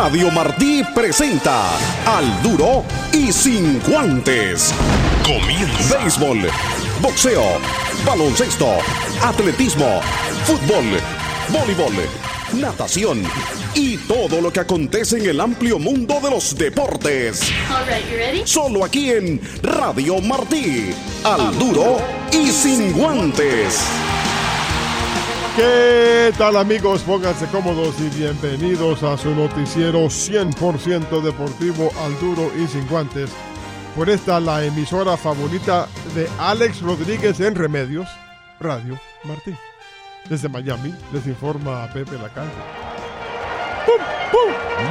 Radio Martí presenta Al Duro y Sin Guantes. Comienza. Béisbol, boxeo, baloncesto, atletismo, fútbol, voleibol, natación y todo lo que acontece en el amplio mundo de los deportes. All right, you ready? Solo aquí en Radio Martí. Al Duro y Sin Guantes. ¿Qué tal, amigos? Pónganse cómodos y bienvenidos a su noticiero 100% deportivo Al Duro y Sin Guantes. Por esta, la emisora favorita de Alex Rodríguez en Remedios, Radio Martí. Desde Miami les informa Pepe Lacalle. ¡Pum! ¡Pum!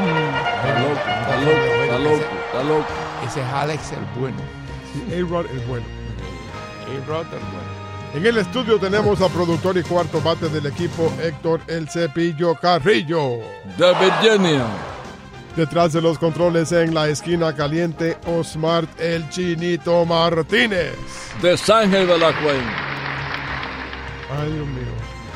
Está loco. Ese es Alex el bueno. Sí, A-Rod el bueno. A-Rod el bueno. En el estudio tenemos al productor y cuarto bate del equipo, Héctor El Cepillo Carrillo. De Virginia. Detrás de los controles en la esquina caliente, Osmar El Chinito Martínez. De San Ángel de la Cuenca. Ay, Dios mío.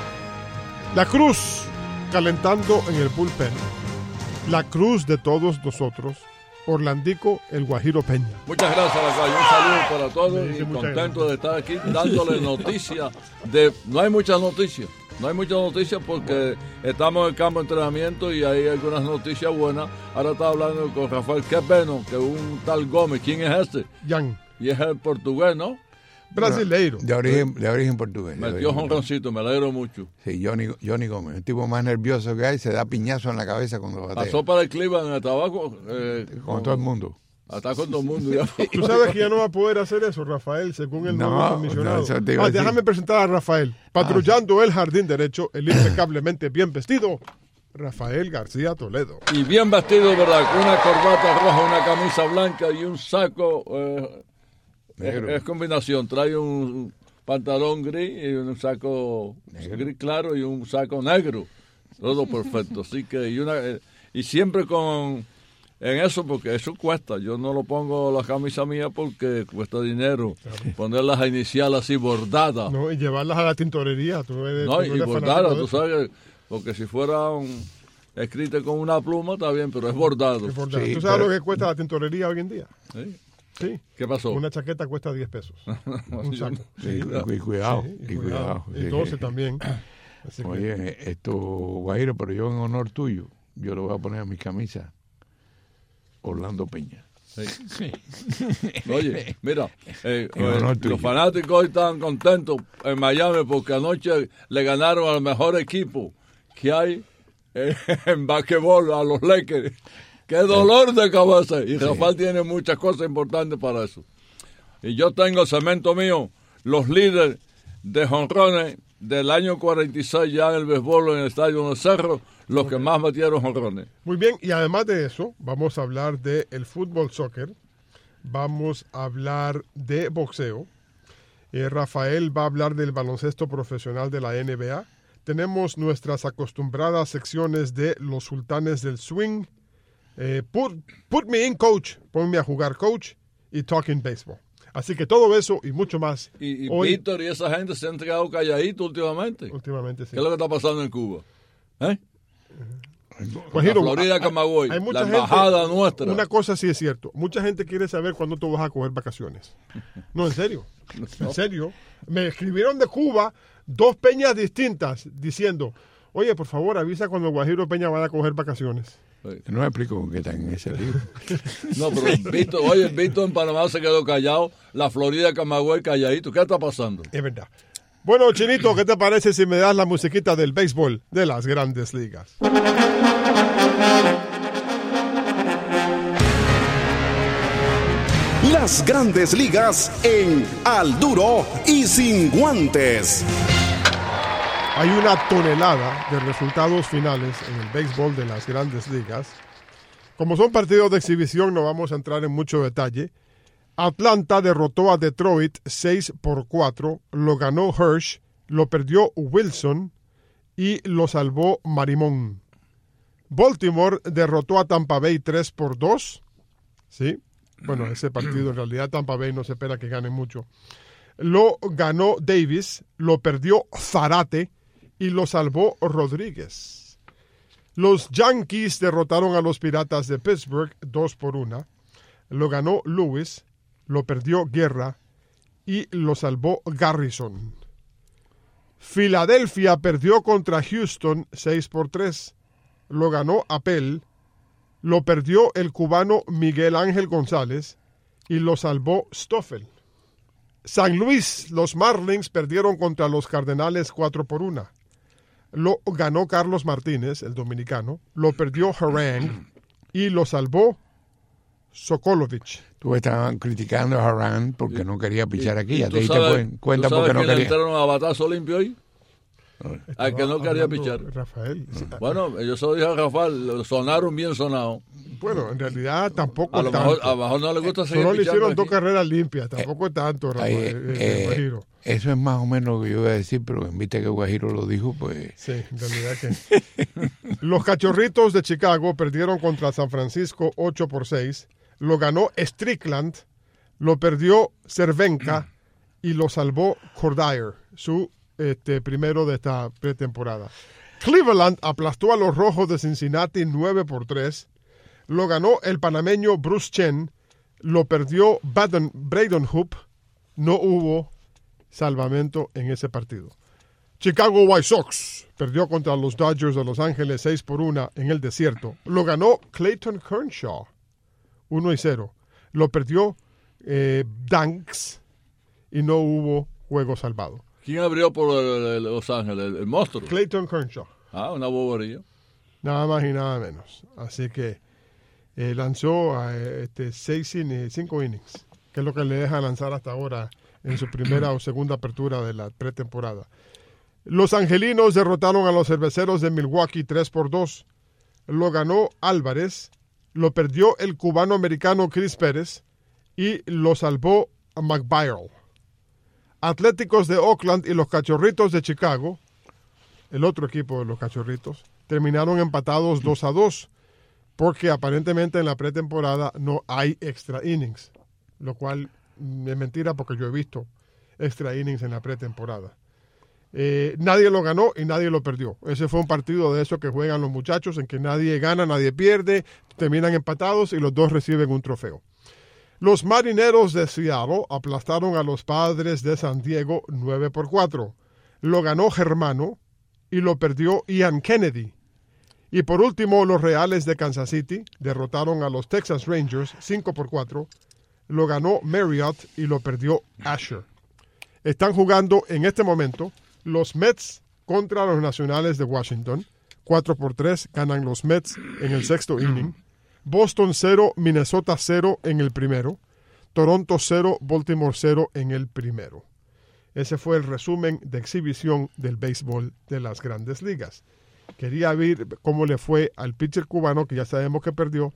La Cruz, calentando en el bullpen. La Cruz de todos nosotros. Orlandico El Guajiro Peña. Muchas gracias, Lacayo. Un saludo para todos Sí, y muchas contento gracias. de estar aquí dándole noticias. No hay muchas noticias. No hay muchas noticias porque estamos en el campo de entrenamiento y hay algunas noticias buenas. Ahora estaba hablando con Rafael Quepeno, que un tal Gómez. ¿Quién es este? Jan. Y es el portugués, ¿no? Brasileiro. De origen portugués. Metió jonroncito, me alegro mucho. Sí, Johnny Gómez, el tipo más nervioso que hay, se da piñazo en la cabeza cuando batea. Pasó para el Cleveland en el tabaco. Con todo el mundo. Está con todo el mundo. Ya. Tú sabes que ya no va a poder hacer eso, Rafael, según el nuevo comisionado. eso te iba a decir. Déjame presentar a Rafael. Patrullando el jardín derecho, el impecablemente bien vestido, Rafael García Toledo. Y bien vestido, ¿verdad? Con una corbata roja, una camisa blanca y un saco. Es combinación. Trae un pantalón gris y un saco gris claro y un saco negro. Todo perfecto. Así que, y siempre en eso, porque eso cuesta. Yo no lo pongo la camisa mía porque cuesta dinero. Poner las iniciales así bordadas. No, y llevarlas a la tintorería. Y bordadas, tú sabes, porque si fuera escrita con una pluma está bien, pero es bordado. Sí, ¿tú sabes lo que cuesta la tintorería hoy en día? ¿Sí? Sí. ¿Qué pasó? Una chaqueta cuesta 10 pesos. Un saco. Sí, y cuidado. Y cuidado. Y 12 también. Así Oye, esto, Guajiro, pero yo en honor tuyo, yo le voy a poner a mi camisa Orlando Peña. Sí. Oye, mira, honor tuyo. los fanáticos hoy están contentos en Miami porque anoche le ganaron al mejor equipo que hay en basquetbol, a los Lakers. ¡Qué dolor de cabeza! Y Rafael tiene muchas cosas importantes para eso. Y yo tengo el cemento mío, los líderes de jonrones del año 46 ya en el béisbol en el Estadio de Cerro, los que más metieron jonrones. Muy bien, y además de eso, vamos a hablar del fútbol soccer, vamos a hablar de boxeo, Rafael va a hablar del baloncesto profesional de la NBA, tenemos nuestras acostumbradas secciones de los sultanes del swing, put me in, coach, ponme a jugar, coach, y talking baseball. Así que todo eso y mucho más. Y hoy, Víctor y esa gente se han quedado calladitos últimamente. Últimamente, sí. ¿Qué es lo que está pasando en Cuba? Guajiro, la Florida, Camagüey, hay mucha la embajada gente, nuestra. Una cosa sí es cierto. Mucha gente quiere saber cuándo tú vas a coger vacaciones. No, en serio. En serio. Me escribieron de Cuba 2 peñas distintas diciendo, oye, por favor, avisa cuando Guajiro Peña vaya a coger vacaciones. No me explico con qué están en ese libro. No, pero Víctor en Panamá se quedó callado, la Florida, Camagüey, calladito. ¿Qué está pasando? Es verdad. Bueno, Chinito, ¿qué te parece si me das la musiquita del béisbol de las Grandes Ligas? Las Grandes Ligas en Al Duro y Sin Guantes. Hay una tonelada de resultados finales en el béisbol de las Grandes Ligas. Como son partidos de exhibición, no vamos a entrar en mucho detalle. Atlanta derrotó a Detroit 6-4, lo ganó Hirsch, lo perdió Wilson y lo salvó Marimón. Baltimore derrotó a Tampa Bay 3-2. Sí, bueno, ese partido en realidad Tampa Bay no se espera que gane mucho. Lo ganó Davis, lo perdió Zarate y lo salvó Rodríguez. Los Yankees derrotaron a los Piratas de Pittsburgh 2-1. Lo ganó Lewis, lo perdió Guerra y lo salvó Garrison. Filadelfia perdió contra Houston 6-3. Lo ganó Appel, lo perdió el cubano Miguel Ángel González y lo salvó Stoffel. San Luis, los Marlins perdieron contra los Cardenales 4-1. Lo ganó Carlos Martínez, el dominicano, lo perdió Harang y lo salvó Sokolovich. Tú estabas criticando a Harang porque no quería pichar aquí. Ya te sabes, diste cuenta porque no qué quería. le entraron a batazo limpio ahí? Al que no quería pichar. Rafael. Bueno, yo se lo dije a Rafael, sonaron bien sonados. Bueno, en realidad tampoco a lo mejor no le gusta seguir solo le hicieron pichando 2 carreras limpias, tampoco es tanto, Rafael, Guajiro. Eso es más o menos lo que yo iba a decir, pero en vista que Guajiro lo dijo, pues... Sí, en realidad que... Los Cachorritos de Chicago perdieron contra San Francisco 8-6. Lo ganó Strickland, lo perdió Cervenka y lo salvó Cordier, su primero de esta pretemporada. Cleveland aplastó a los Rojos de Cincinnati 9-3. Lo ganó el panameño Bruce Chen, lo perdió Braden Hoop. No hubo salvamento en ese partido. Chicago White Sox perdió contra los Dodgers de Los Ángeles 6-1 en el desierto. Lo ganó Clayton Kershaw 1-0. Lo perdió Danks y no hubo juego salvado. ¿Quién abrió por Los Ángeles? ¿El monstruo? Clayton Kershaw. Ah, una bobería. Nada más y nada menos. Así que lanzó 5 innings, que es lo que le deja lanzar hasta ahora en su primera o segunda apertura de la pretemporada. Los angelinos derrotaron a los cerveceros de Milwaukee 3-2. Lo ganó Álvarez, lo perdió el cubano-americano Chris Pérez y lo salvó McBairl. Atléticos de Oakland y los Cachorritos de Chicago, el otro equipo de los Cachorritos, terminaron empatados 2-2, porque aparentemente en la pretemporada no hay extra innings, lo cual es mentira porque yo he visto extra innings en la pretemporada. Nadie lo ganó y nadie lo perdió. Ese fue un partido de esos que juegan los muchachos en que nadie gana, nadie pierde, terminan empatados y los dos reciben un trofeo. Los Marineros de Seattle aplastaron a los Padres de San Diego 9-4. Lo ganó Germano y lo perdió Ian Kennedy. Y por último, los Reales de Kansas City derrotaron a los Texas Rangers 5-4. Lo ganó Marriott y lo perdió Asher. Están jugando en este momento los Mets contra los Nacionales de Washington. 4-3 ganan los Mets en el sexto inning. Boston 0, Minnesota 0 en el primero. Toronto 0, Baltimore 0 en el primero. Ese fue el resumen de exhibición del béisbol de las Grandes Ligas. Quería ver cómo le fue al pitcher cubano, que ya sabemos que perdió,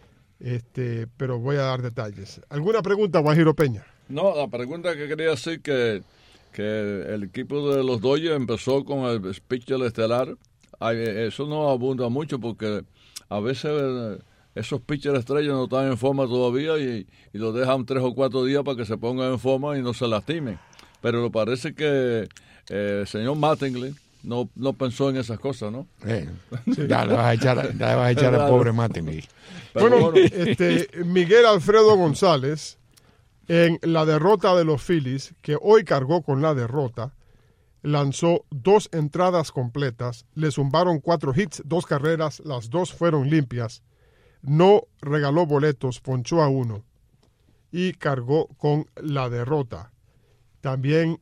pero voy a dar detalles. ¿Alguna pregunta, Guajiro Peña? No, la pregunta que quería decir que el equipo de los Dodgers empezó con el pitcher estelar. Eso no abunda mucho porque a veces esos pitchers estrellas no están en forma todavía y los dejan 3 o 4 días para que se pongan en forma y no se lastimen. Pero me parece que el señor Mattingly no pensó en esas cosas, ¿no? Sí. Ya le vas a echar al pobre Mattingly. Bueno, Miguel Alfredo González, en la derrota de los Phillies, que hoy cargó con la derrota, lanzó 2 entradas completas, le zumbaron 4 hits, 2 carreras, las 2 fueron limpias, no regaló boletos, ponchó a 1 y cargó con la derrota. También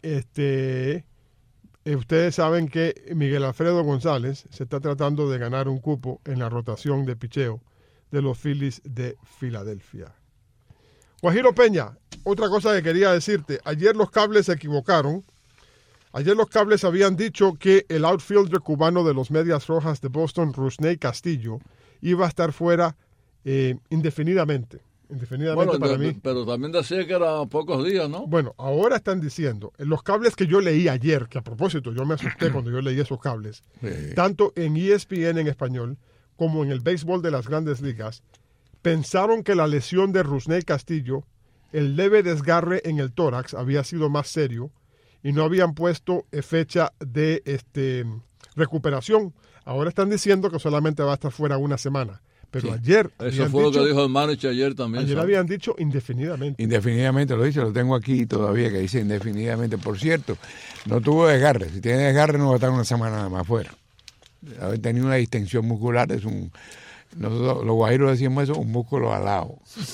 ustedes saben que Miguel Alfredo González se está tratando de ganar un cupo en la rotación de picheo de los Phillies de Filadelfia. Guajiro Peña, otra cosa que quería decirte, ayer los cables se equivocaron. Ayer los cables habían dicho que el outfielder cubano de los Medias Rojas de Boston, Rusney Castillo, iba a estar fuera indefinidamente. Indefinidamente para mí. Pero también decía que eran pocos días, ¿no? Bueno, ahora están diciendo, en los cables que yo leí ayer, que a propósito yo me asusté cuando yo leí esos cables, tanto en ESPN en español como en el béisbol de las Grandes Ligas, pensaron que la lesión de Rusney Castillo, el leve desgarre en el tórax había sido más serio y no habían puesto fecha de recuperación. Ahora están diciendo que solamente va a estar fuera una semana. Pero ayer... Eso fue lo que dijo el manager ayer también. Ayer habían dicho indefinidamente. Indefinidamente, lo dice, lo tengo aquí todavía, que dice indefinidamente. Por cierto, no tuvo desgarre. Si tiene desgarre no va a estar una semana nada más fuera. Haber tenido una distensión muscular es nosotros los guajiros decimos eso, un músculo alado.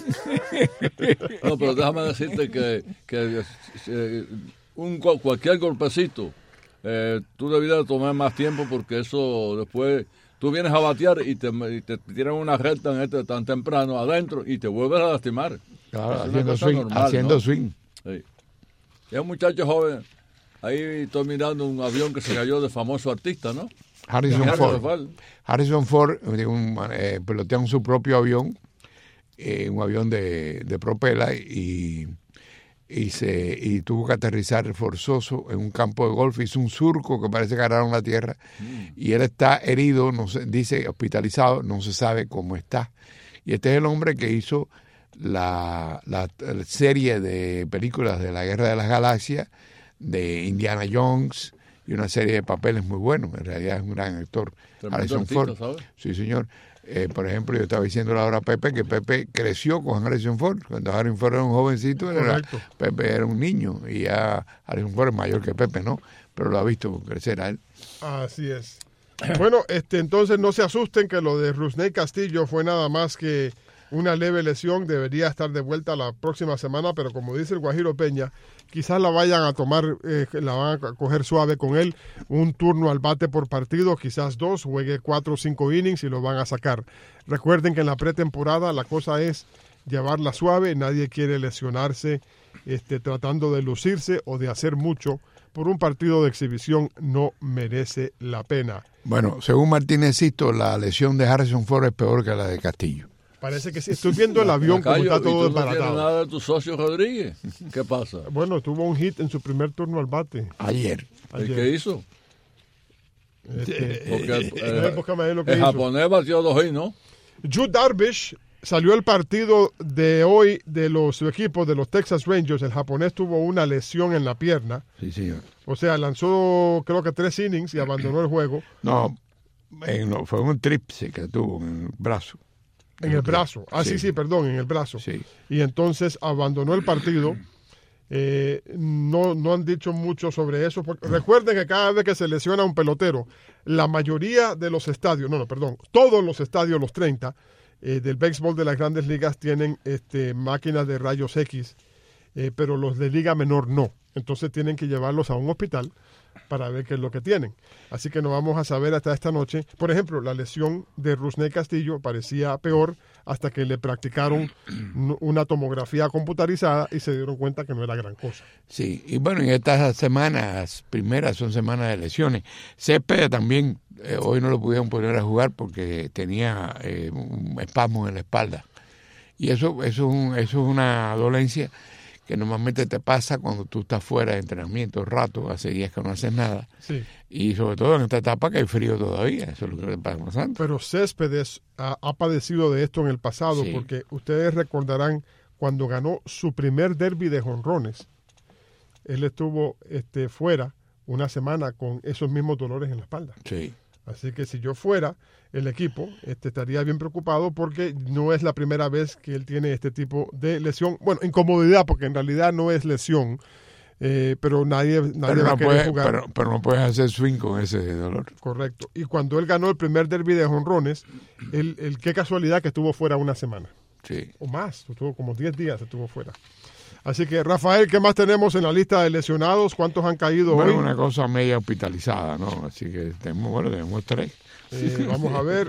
No, pero déjame decirte que cualquier golpecito, tú debías tomar más tiempo porque eso después... Tú vienes a batear y te tiran una recta tan temprano adentro y te vuelves a lastimar. Claro, haciendo swing. Normal, haciendo, ¿no? Swing. Sí. Y un muchacho joven, ahí estoy mirando un avión que se cayó de famoso artista, ¿no? Harrison Ford pilotea su propio avión, un avión de propela y tuvo que aterrizar forzoso en un campo de golf. Hizo un surco que parece que agarraron la tierra y él está herido, dice hospitalizado, no se sabe cómo está. Y este es el hombre que hizo la serie de películas de la Guerra de las Galaxias, de Indiana Jones y una serie de papeles muy buenos. En realidad es un gran actor. Harrison Ford. ¿Sabes? Sí, señor. Por ejemplo, yo estaba diciéndole ahora a Pepe que Pepe creció con Harrison Ford. Cuando Harrison Ford era un jovencito, Pepe era un niño. Y ya Harrison Ford es mayor que Pepe, ¿no? Pero lo ha visto crecer a él. Así es. Bueno, entonces no se asusten que lo de Rusney Castillo fue nada más que una leve lesión. Debería estar de vuelta la próxima semana, pero como dice el Guajiro Peña, quizás la vayan a tomar, la van a coger suave con él, un turno al bate por partido, quizás 2, juegue 4 o 5 innings y lo van a sacar. Recuerden que en la pretemporada la cosa es llevarla suave, nadie quiere lesionarse tratando de lucirse o de hacer mucho por un partido de exhibición, no merece la pena. Bueno, según Martínez Sisto, la lesión de Harrison Ford es peor que la de Castillo. Parece que sí. Estoy viendo el avión como está todo desbaratado. ¿No tienes nada de tu socio Rodríguez? ¿Qué pasa? Bueno, tuvo un hit en su primer turno al bate. Ayer. ¿Qué hizo? Porque el japonés batió 2 hits, ¿no? Yu Darvish salió el partido de hoy de su equipo, de los Texas Rangers. El japonés tuvo una lesión en la pierna. Sí, señor. O sea, lanzó creo que 3 innings y abandonó el juego. No, fue un tripse que tuvo en el brazo. En el brazo. Sí, perdón, en el brazo. Sí. Y entonces abandonó el partido. No han dicho mucho sobre eso. Recuerden que cada vez que se lesiona un pelotero, la mayoría de los estadios, todos los estadios, los 30, del béisbol de las Grandes Ligas tienen máquinas de rayos X, pero los de Liga Menor no. Entonces tienen que llevarlos a un hospital para ver qué es lo que tienen. Así que no vamos a saber hasta esta noche. Por ejemplo, la lesión de Rusney Castillo parecía peor hasta que le practicaron una tomografía computarizada y se dieron cuenta que no era gran cosa. Sí, y bueno, en estas semanas primeras son semanas de lesiones. Céspedes también, hoy no lo pudieron poner a jugar porque tenía un espasmo en la espalda. Y eso es una dolencia que normalmente te pasa cuando tú estás fuera de entrenamiento rato, hace días que no haces nada. Sí. Y sobre todo en esta etapa que hay frío todavía, eso es lo que le está pasando. Pero Céspedes ha padecido de esto en el pasado, sí, porque ustedes recordarán cuando ganó su primer derbi de jonrones, él estuvo fuera una semana con esos mismos dolores en la espalda. Sí. Así que si yo fuera el equipo, estaría bien preocupado porque no es la primera vez que él tiene este tipo de lesión. Bueno, incomodidad, porque en realidad no es lesión, pero nadie va a querer jugar. Pero no puedes hacer swing con ese dolor. Correcto. Y cuando él ganó el primer derbi de jonrones, qué casualidad que estuvo fuera una semana. Sí. O más, estuvo como 10 días estuvo fuera. Así que, Rafael, ¿qué más tenemos en la lista de lesionados? ¿Cuántos han caído hoy? Una cosa media hospitalizada, ¿no? Así que tenemos 3. Vamos a ver,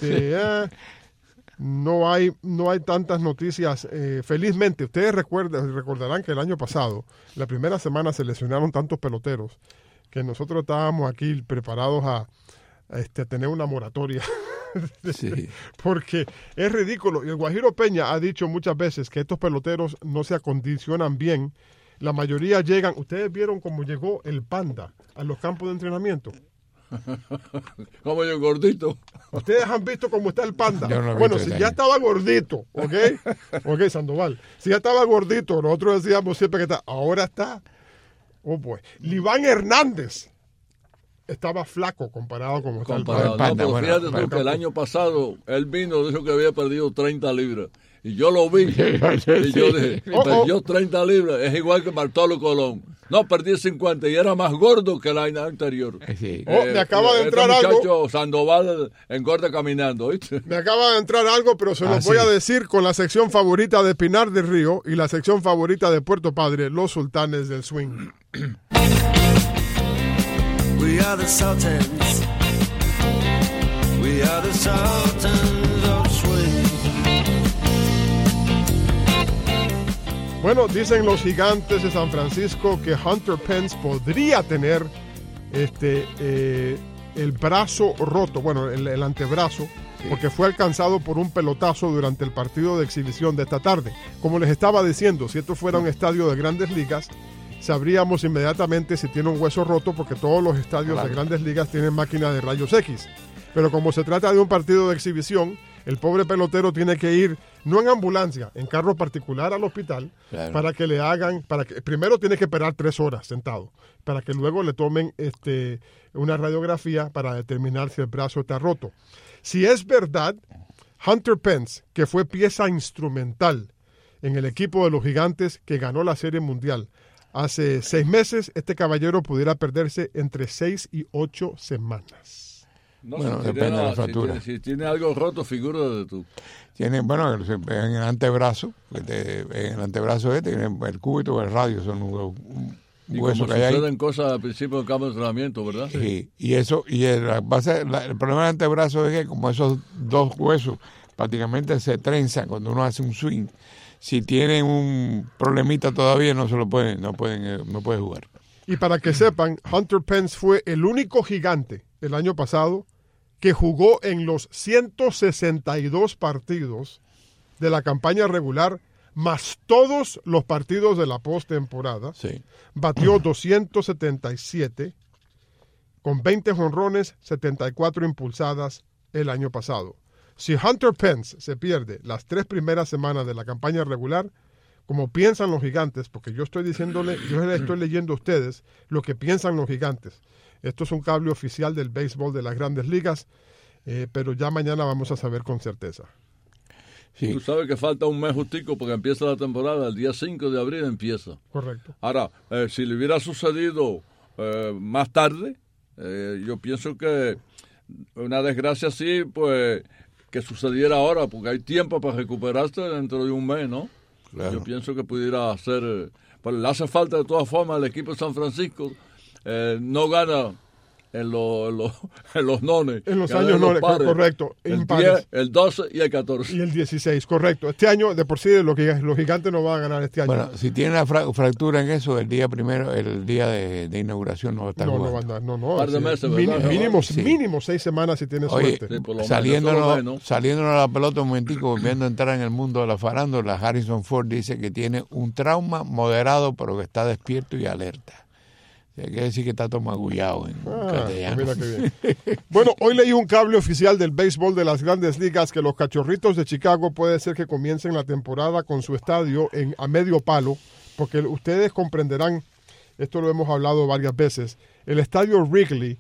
no hay tantas noticias. Felizmente, ustedes recordarán que el año pasado, la primera semana se lesionaron tantos peloteros que nosotros estábamos aquí preparados a tener una moratoria. Sí. Porque es ridículo. Y el Guajiro Peña ha dicho muchas veces que estos peloteros no se acondicionan bien. La mayoría llegan. Ustedes vieron cómo llegó el Panda a los campos de entrenamiento. Como yo gordito. Ustedes han visto cómo está el Panda. No bueno, si ya estaba gordito, ¿ok, Sandoval? Si ya estaba gordito, nosotros decíamos siempre que está. Ahora está. Oh, pues. Liván Hernández estaba flaco comparado con comparado. No, pero fíjate tú que el año pasado él vino, dijo que había perdido 30 libras. Y yo lo vi. Y yo dije, perdió 30 libras. Es igual que Bartolo Colón. No, perdí 50 y era más gordo que el año anterior. Sí. Me acaba de entrar algo. Muchacho Sandoval engorda caminando, ¿oíste? Me acaba de entrar algo, pero se los voy a decir con la sección favorita de Pinar del Río y la sección favorita de Puerto Padre, los sultanes del swing. We are the Sultans. We are the Sultans of swing. Bueno, dicen los gigantes de San Francisco que Hunter Pence podría tener el brazo roto, bueno, el antebrazo, porque fue alcanzado por un pelotazo durante el partido de exhibición de esta tarde. Como les estaba diciendo, si esto fuera un estadio de Grandes Ligas, sabríamos inmediatamente si tiene un hueso roto, porque todos los estadios de Grandes Ligas tienen máquina de rayos X. Pero como se trata de un partido de exhibición, el pobre pelotero tiene que ir, no en ambulancia, en carro particular al hospital, para que le hagan, primero tiene que esperar 3 horas sentado, para que luego le tomen una radiografía para determinar si el brazo está roto. Si es verdad, Hunter Pence, que fue pieza instrumental en el equipo de los Gigantes que ganó la Serie Mundial hace 6 meses, este caballero pudiera perderse entre 6 y 8 semanas. No, bueno, depende de la fractura. Si tiene algo roto, figúrate tú. Tiene, bueno, en el antebrazo, tiene el cúbito y el radio, son un hueso que hay ahí. Suceden cosas al principio del campo de entrenamiento, ¿verdad? Sí, y el problema del antebrazo es que como esos 2 huesos prácticamente se trenzan cuando uno hace un swing, si tienen un problemita todavía no puede jugar. Y para que sepan, Hunter Pence fue el único gigante el año pasado que jugó en los 162 partidos de la campaña regular, más todos los partidos de la postemporada. Sí. Batió 277 con 20 jonrones, 74 impulsadas el año pasado. Si Hunter Pence se pierde las 3 primeras semanas de la campaña regular, como piensan los gigantes, porque yo les estoy leyendo a ustedes lo que piensan los gigantes. Esto es un cable oficial del béisbol de las Grandes Ligas, pero ya mañana vamos a saber con certeza. Sí. Tú sabes que falta un mes justico porque empieza la temporada, el día 5 de abril empieza. Correcto. Ahora, si le hubiera sucedido más tarde, yo pienso que una desgracia así, pues, que sucediera ahora, porque hay tiempo para recuperarse dentro de un mes, ¿no? Claro. Yo pienso que pudiera ser, pero le hace falta de todas formas al equipo de San Francisco, no gana en los nones. En los años nones, correcto. El 10, el 12 y el 14. Y el 16, correcto. Este año, de por sí, los gigantes no van a ganar este año. Bueno, si tiene una fractura en eso, el día de inauguración no va a estar jugando. No va a andar, no. Un par de meses, ¿verdad? Mínimo 6 semanas si tiene suerte. Sí, saliéndonos a la pelota un momentico, volviendo a entrar en el mundo de la farándula, Harrison Ford dice que tiene un trauma moderado, pero que está despierto y alerta. Hay que decir que está todo magullado en castellano. Mira qué bien. Bueno, hoy leí un cable oficial del béisbol de las Grandes Ligas que los Cachorritos de Chicago puede ser que comiencen la temporada con su estadio a medio palo, porque ustedes comprenderán, esto lo hemos hablado varias veces, el estadio Wrigley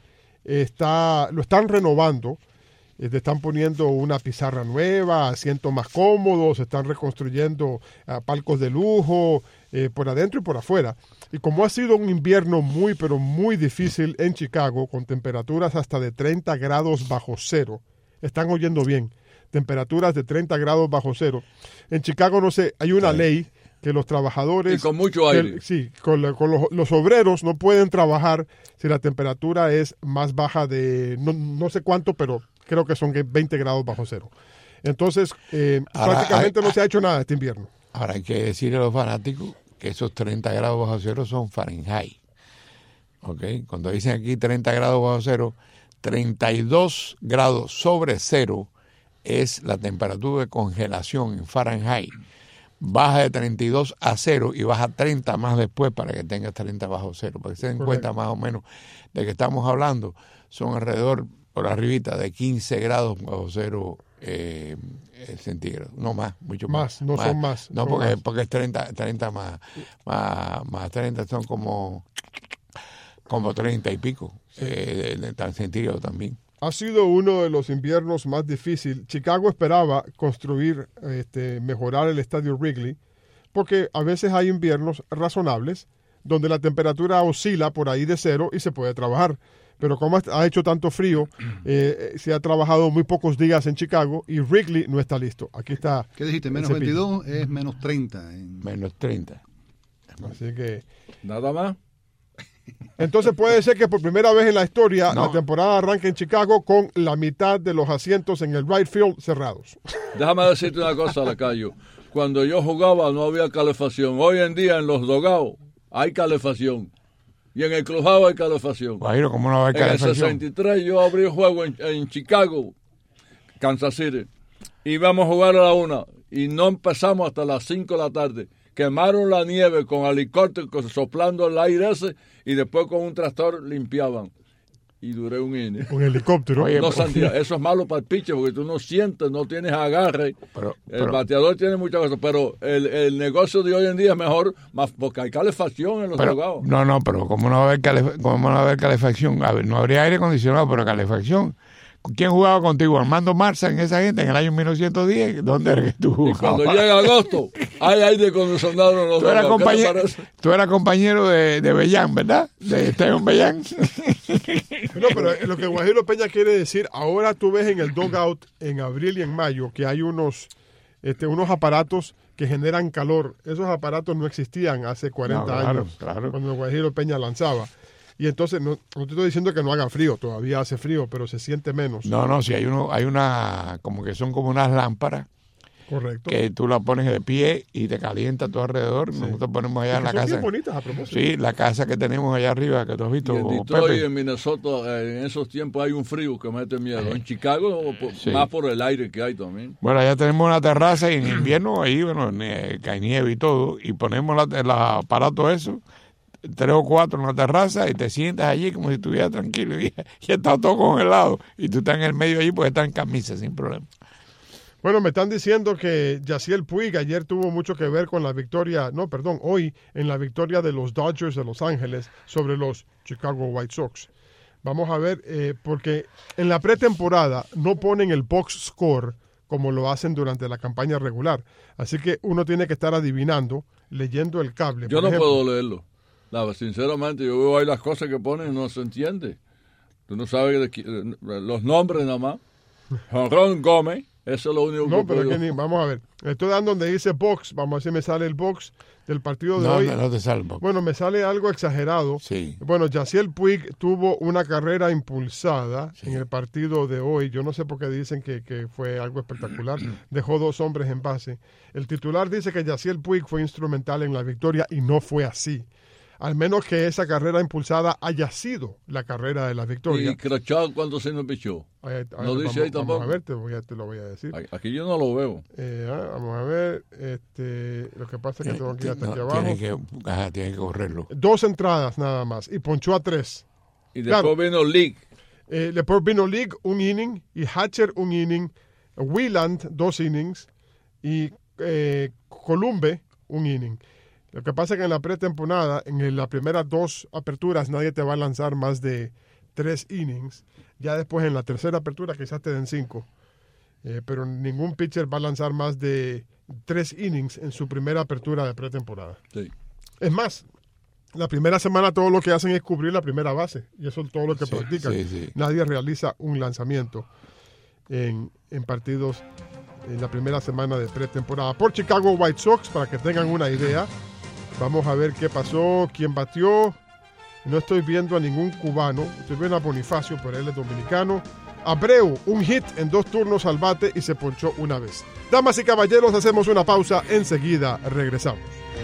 lo están renovando, le están poniendo una pizarra nueva, asientos más cómodos, están reconstruyendo palcos de lujo por adentro y por afuera. Y como ha sido un invierno muy, pero muy difícil en Chicago, con temperaturas hasta de 30 grados bajo cero, están oyendo bien, temperaturas de 30 grados bajo cero. En Chicago, no sé, hay una ley que los trabajadores... Y con mucho aire. Con los obreros no pueden trabajar si la temperatura es más baja de no sé cuánto, pero creo que son 20 grados bajo cero. Entonces, prácticamente no se ha hecho nada este invierno. Ahora hay que decirle a los fanáticos que esos 30 grados bajo cero son Fahrenheit. ¿Ok? Cuando dicen aquí 30 grados bajo cero, 32 grados sobre cero es la temperatura de congelación en Fahrenheit. Baja de 32 a 0 y baja 30 más después para que tengas 30 bajo cero. Para que se den cuenta más o menos de que estamos hablando, son alrededor, por arribita, de 15 grados bajo cero centígrados. No más, mucho más. No son más. No, porque es 30 más 30 son como Como 30 y pico, tan sentido también. Ha sido uno de los inviernos más difíciles. Chicago esperaba construir, mejorar el estadio Wrigley, porque a veces hay inviernos razonables donde la temperatura oscila por ahí de cero y se puede trabajar. Pero como ha hecho tanto frío, se ha trabajado muy pocos días en Chicago y Wrigley no está listo. Aquí está. ¿Qué dijiste? Menos 22 es menos 30. Menos 30. Así que... Nada más. Entonces puede ser que por primera vez en la historia la temporada arranque en Chicago con la mitad de los asientos en el right field cerrados. Déjame decirte una cosa, Lacayo. Cuando yo jugaba no había calefacción. Hoy en día en los dogados hay calefacción. Y en el clubhouse hay calefacción. Guajiro, ¿cómo no hay calefacción? En el 63 yo abrí el juego en Chicago, Kansas City. Íbamos a jugar a la 1 y no empezamos hasta las 5 de la tarde. Quemaron la nieve con helicóptero soplando el aire ese y después con un tractor limpiaban. Y duré un inning. Un helicóptero. Oye, no, Santiago, eso es malo para el pitcher porque tú no sientes, no tienes agarre. El bateador tiene muchas cosas, pero el negocio de hoy en día es mejor más porque hay calefacción en los jugados. No, pero ¿cómo no va a haber calefacción? A ver, no habría aire acondicionado, pero calefacción. ¿Quién jugaba contigo? Armando Marza en esa gente en el año 1910. ¿Dónde eres que tú jugabas? Y cuando llega agosto, hay aire acondicionado en los jugados. Tú eras compañero de Bellán, ¿verdad? De Esteban Bellán. No, pero lo que Guajiro Peña quiere decir, ahora tú ves en el dugout en abril y en mayo que hay unos aparatos que generan calor. Esos aparatos no existían hace 40 años, cuando Guajiro Peña lanzaba. Y entonces, no te estoy diciendo que no haga frío, todavía hace frío, pero se siente menos. No, sí, hay una, como que son como unas lámparas. Correcto. Que tú la pones de pie y te calienta a tu alrededor. Sí. Nosotros ponemos allá en la casa. Son bien bonitas a propósito. Sí, la casa que tenemos allá arriba, que tú has visto. Y en Detroit, en Minnesota, en esos tiempos hay un frío que mete miedo. En Chicago, más por el aire que hay también. Bueno, allá tenemos una terraza y en invierno ahí, cae nieve y todo. Y ponemos el aparato eso. 3 o 4 en la terraza y te sientas allí como si estuvieras tranquilo y está todo congelado y tú estás en el medio allí porque estás en camisa sin problema. Bueno, me están diciendo que Yasiel Puig ayer tuvo mucho que ver con la victoria, hoy en la victoria de los Dodgers de Los Ángeles sobre los Chicago White Sox. Vamos a ver, porque en la pretemporada no ponen el box score como lo hacen durante la campaña regular. Así que uno tiene que estar adivinando, leyendo el cable. Yo no puedo leerlo. Sinceramente, yo veo ahí las cosas que ponen y no se entiende. Tú no sabes los nombres nada más. Ron Gómez, eso es lo único que pero vamos a ver. Estoy dando donde dice box. Vamos a ver si me sale el box del partido de hoy. No te sale el box. Bueno, me sale algo exagerado. Sí. Bueno, Yasiel Puig tuvo una carrera impulsada en el partido de hoy. Yo no sé por qué dicen que fue algo espectacular. Dejó 2 hombres en base. El titular dice que Yasiel Puig fue instrumental en la victoria y no fue así. Al menos que esa carrera impulsada haya sido la carrera de la victoria. ¿Y Crachado cuándo se nos pichó? ¿No dice ahí tampoco? Vamos a ver, te lo voy a decir. Aquí yo no lo veo. Vamos a ver. Lo que pasa es que tengo que ir hasta aquí abajo. Tiene que correrlo. 2 entradas nada más. Y ponchó a 3. Y después vino League. Después vino League, 1 inning. Y Hatcher, 1 inning. Wieland, 2 innings. Y Columbe, 1 inning. Lo que pasa es que en la pretemporada, en las primeras 2 aperturas, nadie te va a lanzar más de 3 innings. Ya después en la tercera apertura quizás te den 5. Pero ningún pitcher va a lanzar más de 3 innings en su primera apertura de pretemporada. Sí. Es más, la primera semana todo lo que hacen es cubrir la primera base. Y eso es todo lo que practican. Sí. Nadie realiza un lanzamiento en partidos en la primera semana de pretemporada. Por Chicago White Sox, para que tengan una idea. Vamos a ver qué pasó, quién batió. No estoy viendo a ningún cubano. Estoy viendo a Bonifacio, pero él es dominicano. Abreu, un hit en 2 turnos al bate y se ponchó una vez. Damas y caballeros, hacemos una pausa. Enseguida regresamos.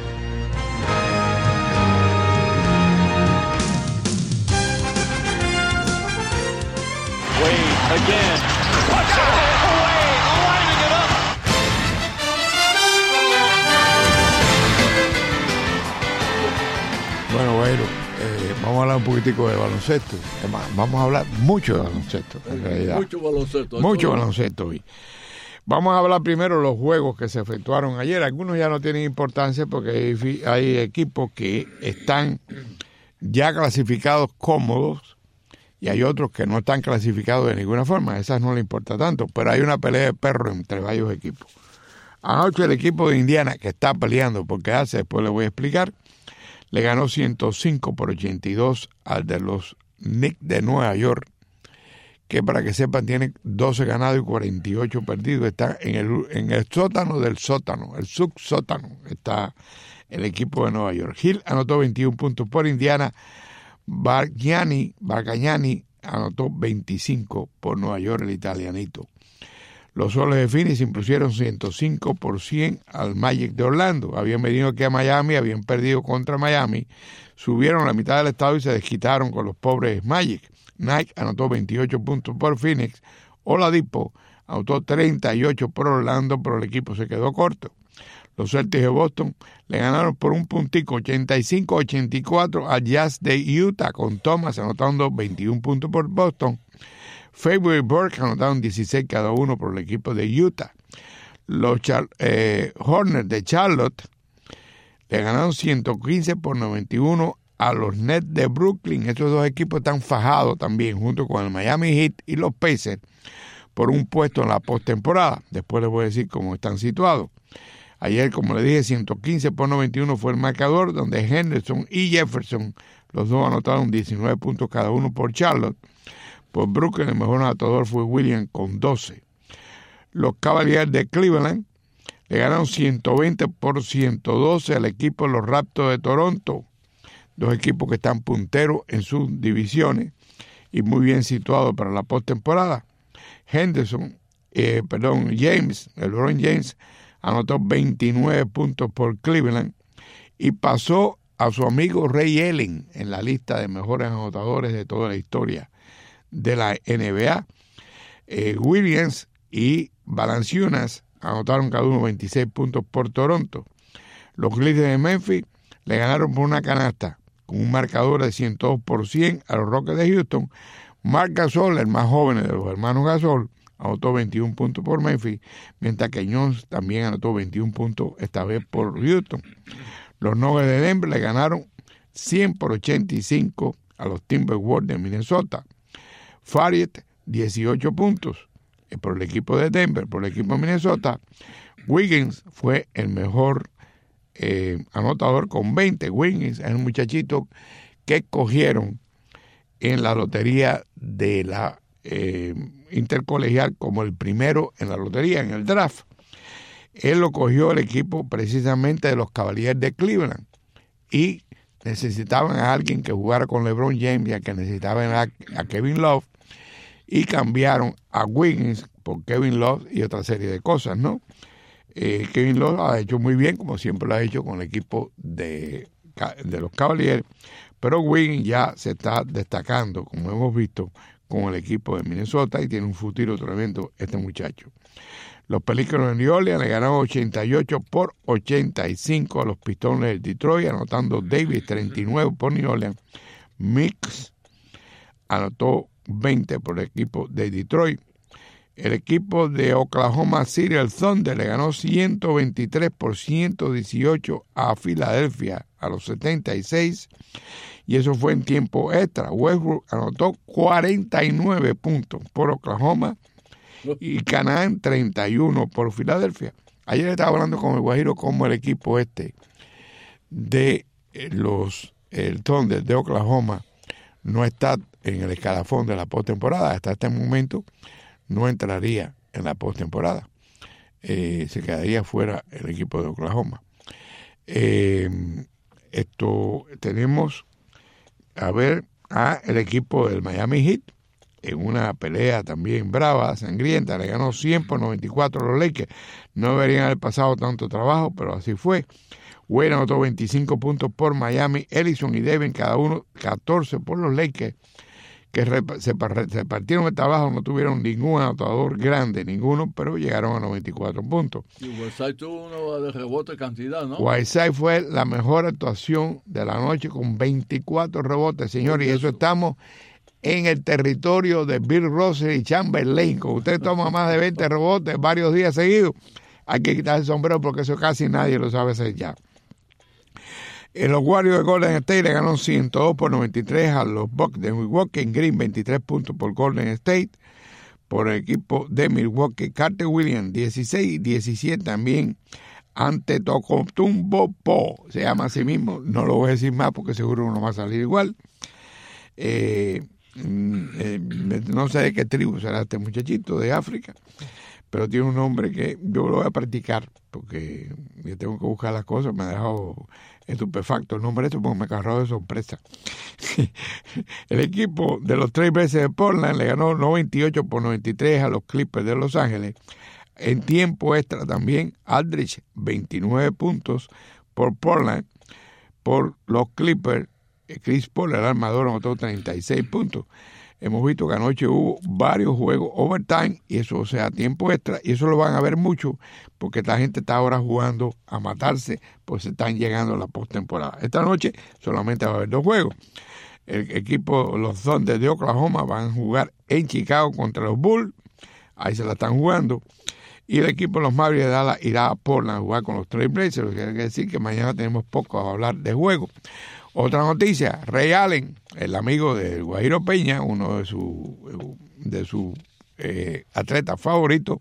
Wade again. Watch out! Away! Lining it up! Bueno, vamos a hablar un poquitico de baloncesto. Vamos a hablar mucho de baloncesto, en realidad. Mucho baloncesto hoy. Vamos a hablar primero de los juegos que se efectuaron ayer. Algunos ya no tienen importancia porque hay equipos que están ya clasificados cómodos y hay otros que no están clasificados de ninguna forma. Esas no le importa tanto, pero hay una pelea de perros entre varios equipos. Anoche el equipo de Indiana, que está peleando por quedarse, después le voy a explicar, le ganó 105-82 al de los Knicks de Nueva York, que para que sepan tiene 12 ganados y 48 perdidos. Está en el sótano del sótano, el subsótano, está el equipo de Nueva York. Hill anotó 21 puntos por Indiana. Bargnani anotó 25 por Nueva York, el italianito. Los Soles de Phoenix impusieron 105% al Magic de Orlando. Habían venido aquí a Miami, habían perdido contra Miami, subieron a la mitad del estado y se desquitaron con los pobres Magic. Nike anotó 28 puntos por Phoenix. Oladipo anotó 38 por Orlando, pero el equipo se quedó corto. Los Celtics de Boston le ganaron por un puntico, 85-84 al Jazz de Utah, con Thomas anotando 21 puntos por Boston. Faber y Burke anotaron 16 cada uno por el equipo de Utah. Los Hornets de Charlotte le ganaron 115-91 a los Nets de Brooklyn. Estos dos equipos están fajados también, junto con el Miami Heat y los Pacers, por un puesto en la postemporada. Después les voy a decir cómo están situados. Ayer, como le dije, 115-91 fue el marcador, donde Henderson y Jefferson, los dos anotaron 19 puntos cada uno por Charlotte. Por Brooklyn, el mejor anotador fue Williams con 12. Los Cavaliers de Cleveland le ganaron 120-112 al equipo de los Raptors de Toronto. Dos equipos que están punteros en sus divisiones y muy bien situados para la postemporada. LeBron James anotó 29 puntos por Cleveland y pasó a su amigo Ray Allen en la lista de mejores anotadores de toda la historia de la NBA. Williams y Valanciunas anotaron cada uno 26 puntos por Toronto. Los Grizzlies de Memphis le ganaron por una canasta con un marcador de 102% a los Rockets de Houston. Marc Gasol, el más joven de los hermanos Gasol, anotó 21 puntos por Memphis, mientras que Jones también anotó 21 puntos, esta vez por Houston. Los Nuggets de Denver le ganaron 100-85 a los Timberwolves de Minnesota. Fariet, 18 puntos por el equipo de Denver, por el equipo de Minnesota. Wiggins fue el mejor anotador con 20. Wiggins es un muchachito que cogieron en la lotería de la intercolegial como el primero en la lotería, en el draft. Él lo cogió el equipo precisamente de los Cavaliers de Cleveland y necesitaban a alguien que jugara con LeBron James, ya que necesitaban a Kevin Love, y cambiaron a Wiggins por Kevin Love y otra serie de cosas, ¿no? Kevin Love ha hecho muy bien, como siempre lo ha hecho con el equipo de los Cavaliers, pero Wiggins ya se está destacando, como hemos visto, con el equipo de Minnesota, y tiene un futuro tremendo este muchacho. Los Pelícanos de New Orleans le ganaron 88-85 a los Pistones de Detroit, anotando Davis 39 por New Orleans. Mix anotó 20 por el equipo de Detroit. El equipo de Oklahoma City, el Thunder, le ganó 123-118 a Filadelfia a los 76, y eso fue en tiempo extra. Westbrook anotó 49 puntos por Oklahoma y Canaan 31 por Filadelfia. Ayer estaba hablando con el Guajiro como el equipo de el Thunder de Oklahoma no está en el escalafón de la postemporada. Hasta este momento no entraría en la postemporada. Se quedaría fuera el equipo de Oklahoma. Tenemos el equipo del Miami Heat en una pelea también brava, sangrienta. Le ganó 100-94 a los Lakers. No deberían haber pasado tanto trabajo, pero así fue. Wade anotó 25 puntos por Miami. Ellison y Devin, cada uno 14 por los Lakers, que se partieron el trabajo. No tuvieron ningún anotador grande, ninguno, pero llegaron a 94 puntos. Y Whiteside tuvo uno de rebote cantidad, ¿no? Whiteside fue la mejor actuación de la noche con 24 rebotes, señores, y eso estamos en el territorio de Bill Russell y Chamberlain. Cuando usted toma más de 20 rebotes varios días seguidos, hay que quitar el sombrero porque eso casi nadie lo sabe hacer ya. Los Warriors de Golden State le ganaron 102-93 a los Bucks de Milwaukee. En Green, 23 puntos por Golden State. Por el equipo de Milwaukee, Carter Williams, 16-17 también ante Tokotumbo Po. Se llama así mismo. No lo voy a decir más porque seguro uno va a salir igual. No sé de qué tribu será este muchachito de África, pero tiene un nombre que yo lo voy a practicar porque yo tengo que buscar las cosas. Me ha dejado estupefacto el nombre de esto porque me agarró de sorpresa. El equipo de los Trail Blazers de Portland le ganó 98-93 a los Clippers de Los Ángeles. En tiempo extra también Aldridge, 29 puntos por Portland. Por los Clippers, Chris Paul, el armador, anotó 36 puntos. Hemos visto que anoche hubo varios juegos overtime, y eso, o sea, tiempo extra, y eso lo van a ver mucho, porque la gente está ahora jugando a matarse, pues se están llegando a la postemporada. Esta noche solamente va a haber 2 juegos. El equipo, los Thunder de Oklahoma, van a jugar en Chicago contra los Bulls, ahí se la están jugando, y el equipo de los Mavericks de Dallas irá a Portland a jugar con los Trail Blazers. Quiere decir que mañana tenemos poco a hablar de juego. Otra noticia, Ray Allen, el amigo de Guajiro Peña, uno de sus atletas favoritos,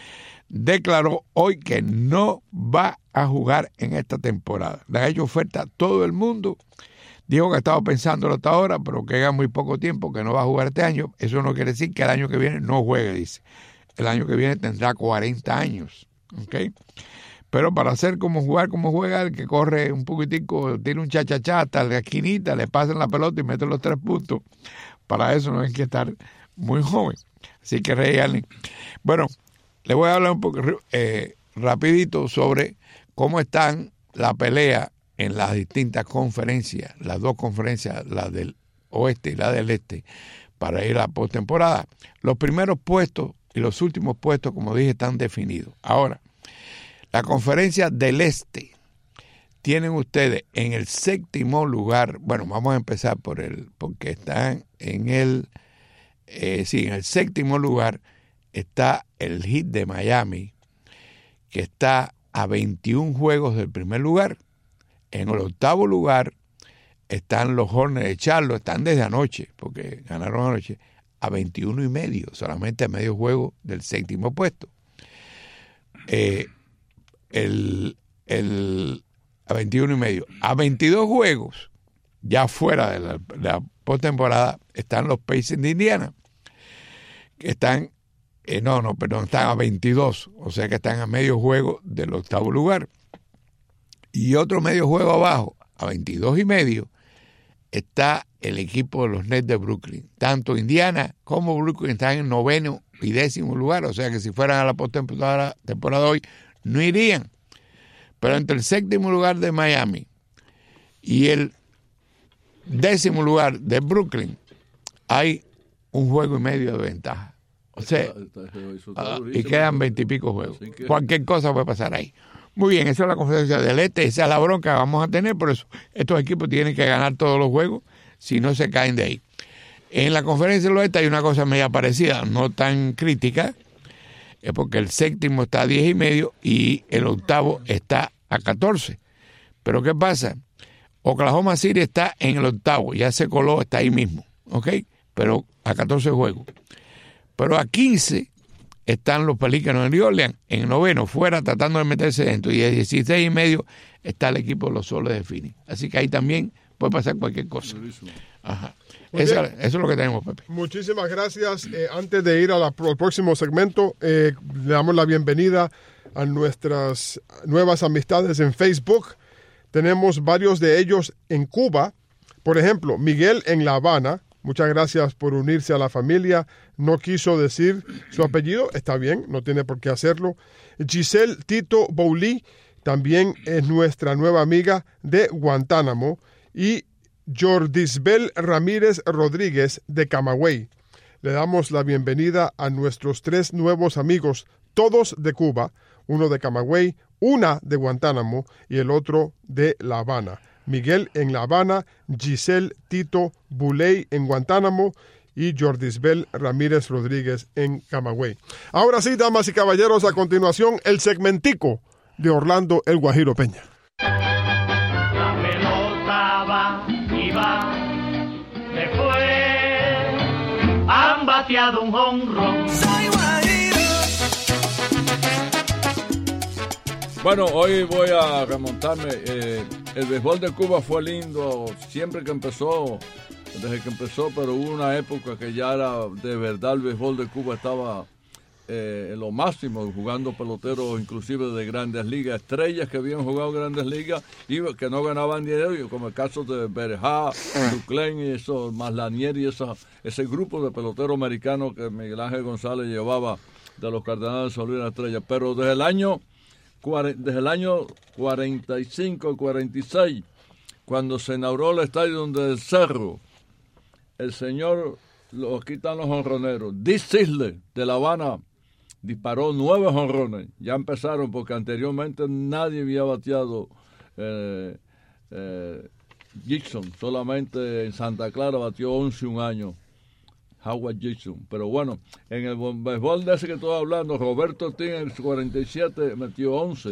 declaró hoy que no va a jugar en esta temporada. Le ha hecho oferta a todo el mundo. Dijo que ha estado pensándolo hasta ahora, pero que queda muy poco tiempo, que no va a jugar este año. Eso no quiere decir que el año que viene no juegue, dice. El año que viene tendrá 40 años. ¿Okay? Pero para hacer jugar como juega, el que corre un poquitico, tiene un chachachá hasta la esquinita, le pasan la pelota y mete los 3 puntos. Para eso no hay que estar muy joven. Así que Ray Allen. Bueno, le voy a hablar un poco rapidito sobre cómo están la pelea en las distintas conferencias, las 2 conferencias, la del oeste y la del este, para ir a la postemporada. Los primeros puestos y los últimos puestos, como dije, están definidos. Ahora, la conferencia del este, tienen ustedes en el 7º lugar, bueno, vamos a empezar porque están en en el 7º lugar está el Heat de Miami, que está a 21 juegos del primer lugar. En el 8º lugar están los Hornets de Charlotte, están desde anoche, porque ganaron anoche, a 21.5, solamente a medio juego del 7º puesto. A 21.5. A 22 juegos, ya fuera de la postemporada, están los Pacers de Indiana, que están, están a 22, o sea que están a medio juego del 8º lugar. Y otro medio juego abajo, a 22.5, está el equipo de los Nets de Brooklyn. Tanto Indiana como Brooklyn están en 9º y 10º lugar, o sea que si fueran a la postemporada hoy, no irían. Pero entre el 7º lugar de Miami y el 10º lugar de Brooklyn hay 1 juego y medio de ventaja. O sea, y quedan 20 y pico juegos. Cualquier cosa puede pasar ahí. Muy bien, esa es la conferencia del este, esa es la bronca que vamos a tener, por eso estos equipos tienen que ganar todos los juegos, si no se caen de ahí. En la conferencia del oeste hay una cosa media parecida, no tan crítica, es porque el 7º está a 10.5 y el 8º está a 14. Pero ¿qué pasa? Oklahoma City está en el 8º, ya se coló, está ahí mismo, ¿ok? Pero a 14 juegos. Pero a 15 están los Pelícanos de New Orleans, en el 9º, fuera, tratando de meterse dentro, y a 16.5 está el equipo de los Soles de Phoenix. Así que ahí también puede pasar cualquier cosa. Ajá. Eso es lo que tenemos, Pepe. Muchísimas gracias. Antes de ir al próximo segmento, le damos la bienvenida a nuestras nuevas amistades en Facebook. Tenemos varios de ellos en Cuba. Por ejemplo, Miguel en La Habana. Muchas gracias por unirse a la familia. No quiso decir su apellido. Está bien, no tiene por qué hacerlo. Giselle Tito Boulí también es nuestra nueva amiga de Guantánamo. Y Jordisbel Ramírez Rodríguez de Camagüey. Le damos la bienvenida a nuestros 3 nuevos amigos, todos de Cuba, uno de Camagüey, una de Guantánamo y el otro de La Habana. Miguel en La Habana, Giselle Tito Bouley en Guantánamo y Jordisbel Ramírez Rodríguez en Camagüey. Ahora sí, damas y caballeros, a continuación el segmentico de Orlando El Guajiro Peña. La pelota bateado un jonrón. Bueno, hoy voy a remontarme. El béisbol de Cuba fue lindo siempre que empezó, desde que empezó, pero hubo una época que ya era de verdad el béisbol de Cuba estaba en lo máximo, jugando peloteros inclusive de grandes ligas, estrellas que habían jugado grandes ligas y que no ganaban dinero, como el caso de Berja, Duclain y eso, Maslanier y ese grupo de peloteros americanos que Miguel Ángel González llevaba de los Cardenales de San Luis de la Estrella. Pero desde el año 45, 46, cuando se inauguró el estadio del Cerro, el señor, aquí están los jonroneros, Dick Sisler de La Habana disparó 9 jonrones. Ya empezaron porque anteriormente nadie había bateado Gibson, solamente en Santa Clara batió 11 un año Howard Gibson. Pero bueno, en el béisbol de ese que estoy hablando, Roberto Ortiz en el 47 metió 11.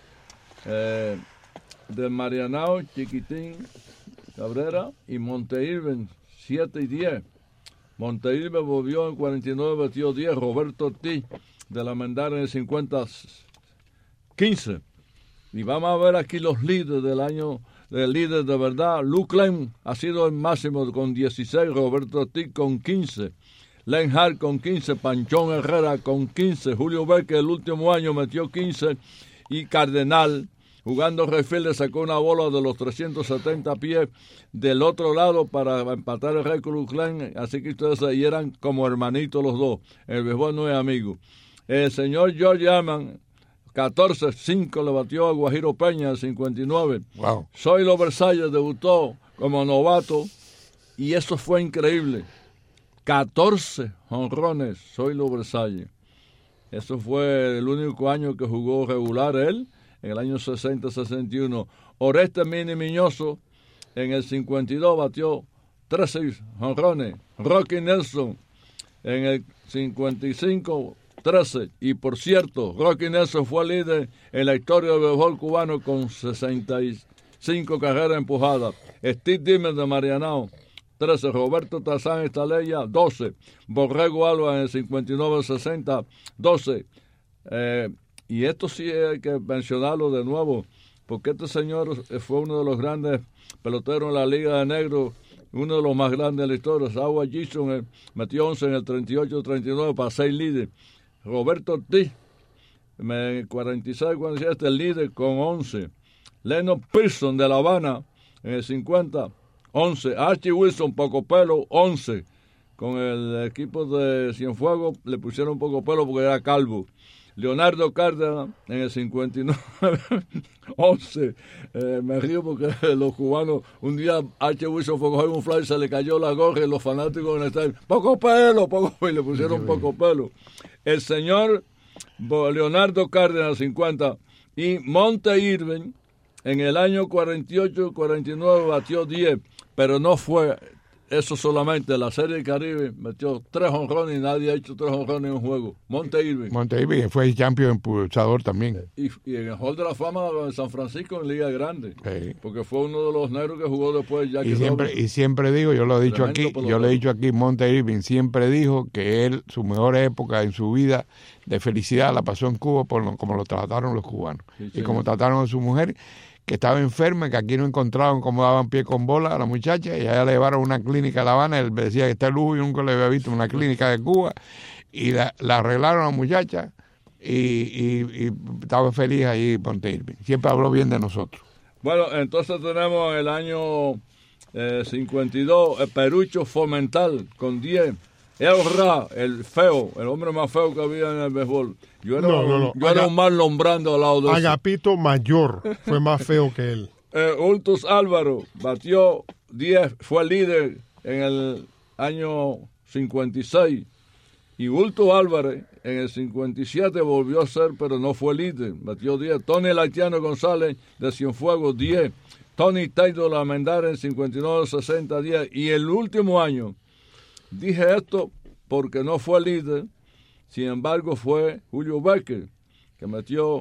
De Marianao, Chiquitín, Cabrera y Monteirben 7 y 10. Monteirben volvió en 49, metió 10. Roberto Ortiz de la Mendara en el 50, 15. Y vamos a ver aquí los líderes del año, el líder de verdad. Luke Klein ha sido el máximo con 16, Roberto Ortiz con 15, Len Hart con 15, Panchón Herrera con 15, Julio Becker el último año metió 15 y Cardenal, jugando refield, sacó una bola de los 370 pies del otro lado para empatar el récord Luke Klein, así que ustedes ahí eran como hermanitos los dos. El béisbol no es amigo. El señor George Aman 14-5 le batió a Guajiro Peña en 59. Wow. Zoilo Versalles debutó como novato y eso fue increíble. 14 jonrones Zoilo Versalles. Eso fue el único año que jugó regular él, en el año 60-61. Oreste Mini Miñoso en el 52 batió 13 jonrones. Rocky Nelson en el 55 13. Y por cierto, Rocky Nelson fue líder en la historia del béisbol cubano con 65 carreras empujadas. Steve Dimmer de Marianao, 13. Roberto Tarzán Estaleya, 12. Borrego Alba en el 59-60, 12. Y esto sí hay que mencionarlo de nuevo, porque este señor fue uno de los grandes peloteros en la Liga de Negro, uno de los más grandes de la historia. Howard Gibson metió 11 en el 38-39 para 6 líderes. Roberto Ortiz, en el 46-47, el líder con 11. Leonard Pearson de La Habana, en el 50, 11. Archie Wilson, poco pelo, 11. Con el equipo de Cienfuegos le pusieron poco pelo porque era calvo. Leonardo Cárdenas, en el 59, 11. Me río porque los cubanos, un día Archie Wilson fue a coger un fly, se le cayó la gorra y los fanáticos en el estadio, poco pelo, y le pusieron poco pelo. El señor Leonardo Cárdenas, 50, y Monte Irving, en el año 48-49 batió 10, pero no fue eso solamente. La Serie del Caribe metió 3 jonrones y nadie ha hecho 3 jonrones en un juego. Monte Irving fue champion impulsador también. Y en el Hall de la Fama de San Francisco en Liga Grande. Sí. Porque fue uno de los negros que jugó después de Jackie y siempre digo, yo lo he dicho aquí, Monte Irving siempre dijo que él, su mejor época en su vida de felicidad la pasó en Cuba por como lo trataron los cubanos. Sí, y como trataron a su mujer, que estaba enferma, que aquí no encontraban cómo daban pie con bola a la muchacha, y allá le llevaron a una clínica a La Habana. Él decía que está lujo y nunca le había visto una clínica de Cuba, y la arreglaron a la muchacha, y estaba feliz ahí Monte Irving. Siempre habló bien de nosotros. Bueno, entonces tenemos el año 52, el Perucho Fomental con 10. El Ra, el feo, el hombre más feo que había en el béisbol. Yo era un Marlon Brando al lado de ese. Agapito Mayor fue más feo que él. Ultus Álvaro batió 10, fue líder en el año 56. Y Ultus Álvarez en el 57 volvió a ser, pero no fue líder, batió 10. Tony el Haitiano González de Cienfuegos, 10. Tony Taylor Almendara en 59-60, 10. Y el último año, dije esto porque no fue líder, sin embargo fue Julio Becker, que metió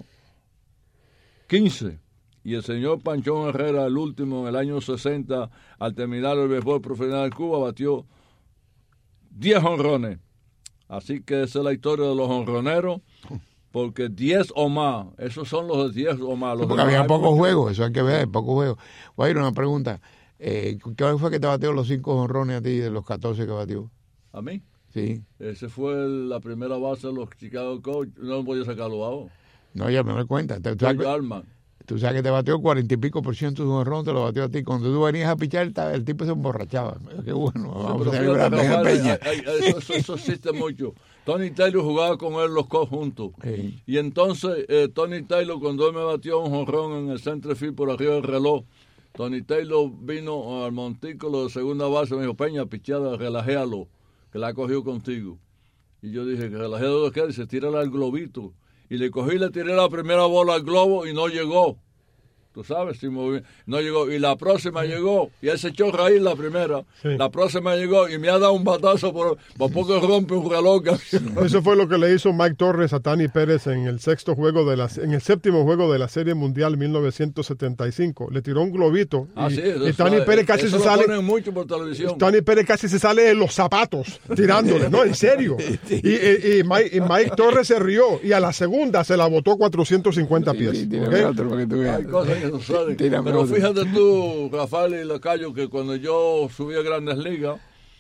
15. Y el señor Panchón Herrera, el último, en el año 60, al terminar el béisbol profesional de Cuba, batió 10 jonrones. Así que esa es la historia de los jonroneros, porque 10 o más, esos son los de 10 o más. Porque había pocos juegos, eso hay que ver, pocos juegos. Voy a ir a una pregunta. ¿Qué fue que te batió los 5 jonrones a ti de los 14 que batió? ¿A mí? Sí. Ese fue la primera base de los Chicago Cubs. No podía sacarlo ahora. No, ya me doy cuenta. Tú sabes que te batió 40 y pico % de un jonrón, te lo batió a ti. Cuando tú venías a pichar, el tipo se emborrachaba. Qué bueno, vamos a celebrar en Peña. Eso existe mucho. Tony Taylor jugaba con él los Cubs juntos. Sí. Y entonces, Tony Taylor, cuando él me batió un jonrón en el center field por arriba del reloj, Tony Taylor vino al montículo de segunda base y me dijo, Peña, pichada, relajéalo, que la cogió contigo. Y yo dije, que relajéalo de qué, dice, tírala al globito. Y le cogí y le tiré la primera bola al globo y no llegó. Tú sabes, no llegó. Y la próxima llegó. Y él se echó raíz la primera. Sí. La próxima llegó y me ha dado un batazo por poco rompe un reloj. Eso fue lo que le hizo Mike Torres a Tani Pérez en el séptimo juego de la Serie Mundial 1975. Le tiró un globito. Y Tani Pérez casi se sale. Mucho por televisión. Tani Pérez casi se sale de los zapatos tirándole. No, en serio. Y Mike Torres se rió. Y a la segunda se la botó 450 pies. Sí, ¿okay? Otro para que tú veas. Hay cosas que no saben. Pero fíjate tú, Rafael y Lacayo, que cuando yo subí a Grandes Ligas,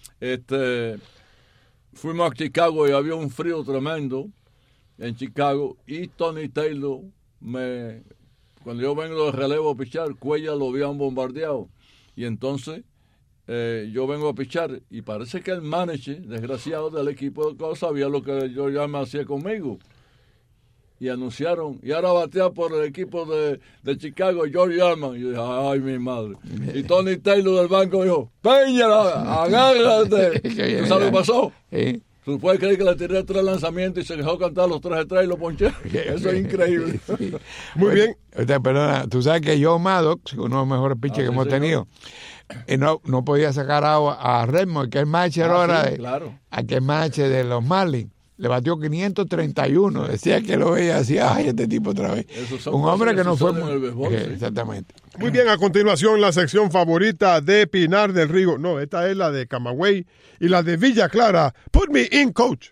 fuimos a Chicago y había un frío tremendo en Chicago y Tony Taylor, cuando yo vengo de relevo a pichar, Cuella lo habían bombardeado y entonces yo vengo a pichar y parece que el manager, desgraciado del equipo de cosas, sabía lo que yo ya me hacía conmigo. Y anunciaron, y ahora batea por el equipo de Chicago, George Yarman. Y yo dije, ay, mi madre. Y Tony Taylor del banco dijo, Peña, agárrate. ¿Tú sabes lo que pasó? ¿Sí? ¿Tú puedes creer que le tiré 3 lanzamientos y se dejó cantar los 3 de 3 y lo ponché? Eso es increíble. Sí. Muy bien. Perdona, tú sabes que Joe Maddox, uno de los mejores pitchers que hemos tenido, no podía sacar a Redmond, que es matcher ahora, claro. Que es matcher de los Marlins. Le batió 531. Decía que lo veía así, ay, este tipo otra vez. Un hombre que no fue muy... béisbol, sí. Exactamente. Muy bien, a continuación la sección favorita de Pinar del Río. No, esta es la de Camagüey y la de Villa Clara. Put me in, coach.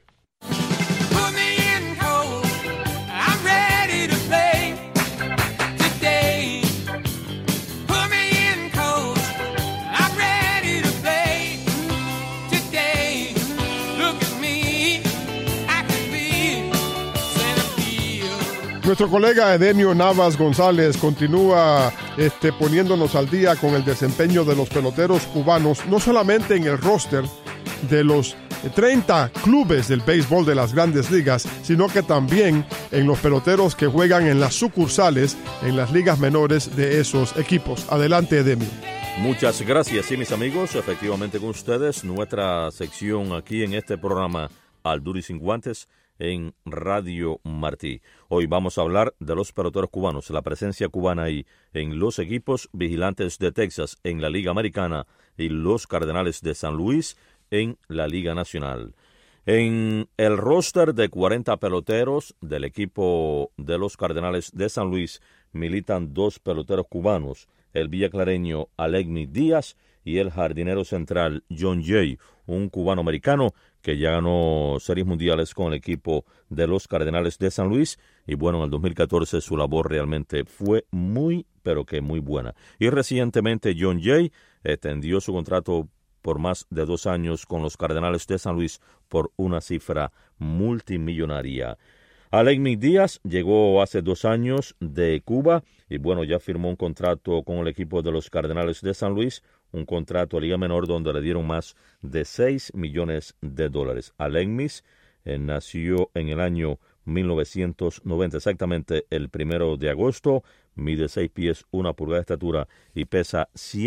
Nuestro colega Edenio Navas González continúa poniéndonos al día con el desempeño de los peloteros cubanos, no solamente en el roster de los 30 clubes del béisbol de las Grandes Ligas, sino que también en los peloteros que juegan en las sucursales, en las ligas menores de esos equipos. Adelante, Edenio. Muchas gracias, sí, mis amigos. Efectivamente con ustedes, nuestra sección aquí en este programa Al Duro y Sin Guantes en Radio Martí. Hoy vamos a hablar de los peloteros cubanos, la presencia cubana ahí en los equipos Vigilantes de Texas en la Liga Americana y los Cardenales de San Luis en la Liga Nacional. En el roster de 40 peloteros del equipo de los Cardenales de San Luis militan 2 peloteros cubanos, el villaclareño Alegmi Díaz y el jardinero central John Jay, un cubano-americano que ya ganó series mundiales con el equipo de los Cardenales de San Luis. Y bueno, en el 2014 su labor realmente fue muy, pero que muy buena. Y recientemente John Jay extendió su contrato por más de 2 años con los Cardenales de San Luis por una cifra multimillonaria. Alegmi Díaz llegó hace 2 años de Cuba y bueno, ya firmó un contrato con el equipo de los Cardenales de San Luis, un contrato a Liga Menor donde le dieron más de $6 millones. Alegmi nació en el año 1990, exactamente el 1 de agosto, mide 6 pies, 1 pulgada de estatura y pesa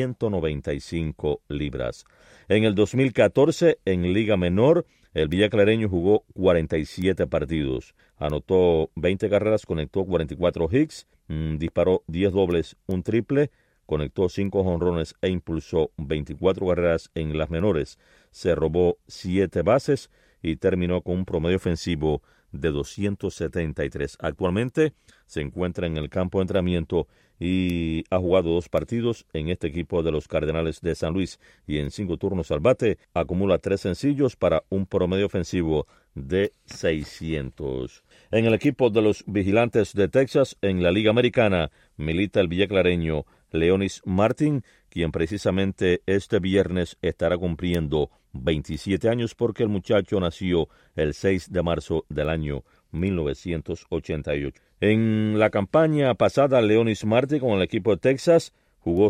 195 libras. En el 2014, en Liga Menor, el villaclareño jugó 47 partidos, anotó 20 carreras, conectó 44 hits, disparó 10 dobles, un triple, conectó 5 jonrones e impulsó 24 carreras en las menores. Se robó 7 bases y terminó con un promedio ofensivo de 273. Actualmente se encuentra en el campo de entrenamiento y ha jugado 2 partidos en este equipo de los Cardenales de San Luis y en 5 turnos al bate acumula 3 sencillos para un promedio ofensivo de 600. En el equipo de los Vigilantes de Texas, en la Liga Americana, milita el villaclareño Leonis Martin, quien precisamente este viernes estará cumpliendo 27 años porque el muchacho nació el 6 de marzo del año 1988. En la campaña pasada, Leonis Martin con el equipo de Texas jugó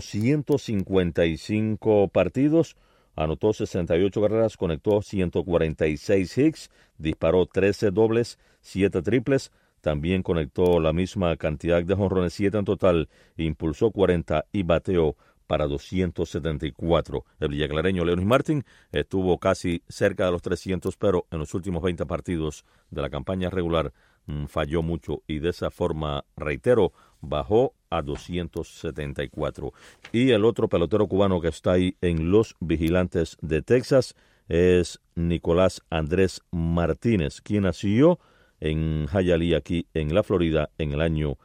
155 partidos, anotó 68 carreras, conectó 146 hits, disparó 13 dobles, 7 triples, también conectó la misma cantidad de jonrones, 7 en total, impulsó 40 y bateó para 274. El villaclareño Leonis Martin estuvo casi cerca de los 300, pero en los últimos 20 partidos de la campaña regular falló mucho y de esa forma, reitero, bajó a 274. Y el otro pelotero cubano que está ahí en los Vigilantes de Texas es Nicolás Andrés Martínez, quien nació en Hialeah, aquí en la Florida, en el año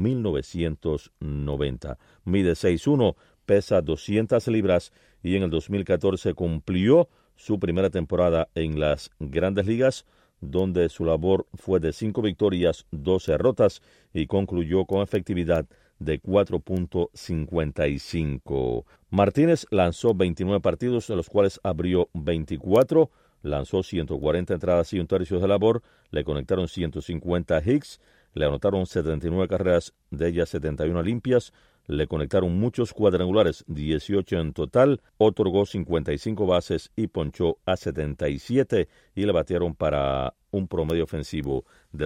1990. Mide 6'1", pesa 200 libras y en el 2014 cumplió su primera temporada en las Grandes Ligas, donde su labor fue de 5 victorias, 12 derrotas y concluyó con efectividad de 4.55. Martínez lanzó 29 partidos, de los cuales abrió 24, lanzó 140 entradas y un tercio de labor, le conectaron 150 hits, le anotaron 79 carreras, de ellas 71 limpias, le conectaron muchos cuadrangulares, 18 en total, otorgó 55 bases y ponchó a 77 y le batearon para un promedio ofensivo de